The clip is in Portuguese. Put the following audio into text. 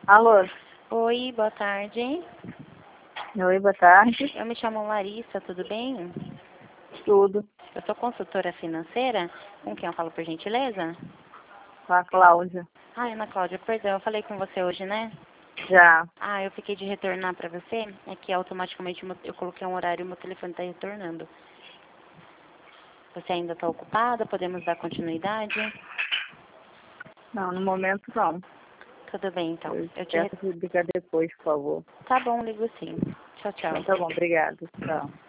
Alô? Oi, boa tarde. Oi, boa tarde. Eu me chamo Larissa, tudo bem? Tudo. Eu sou consultora financeira. Com quem eu falo, por gentileza? Com a Cláudia. Ana Cláudia, perdão, eu falei com você hoje, né? Já. Eu fiquei de retornar pra você. É que automaticamente eu coloquei um horário e meu telefone tá retornando. Você ainda está ocupada? Podemos dar continuidade? Não, no momento não. Tudo bem, então. Eu peço que ligar depois, por favor. Tá bom, ligo sim. Tchau, tchau. Então tá bom, obrigada. Tchau.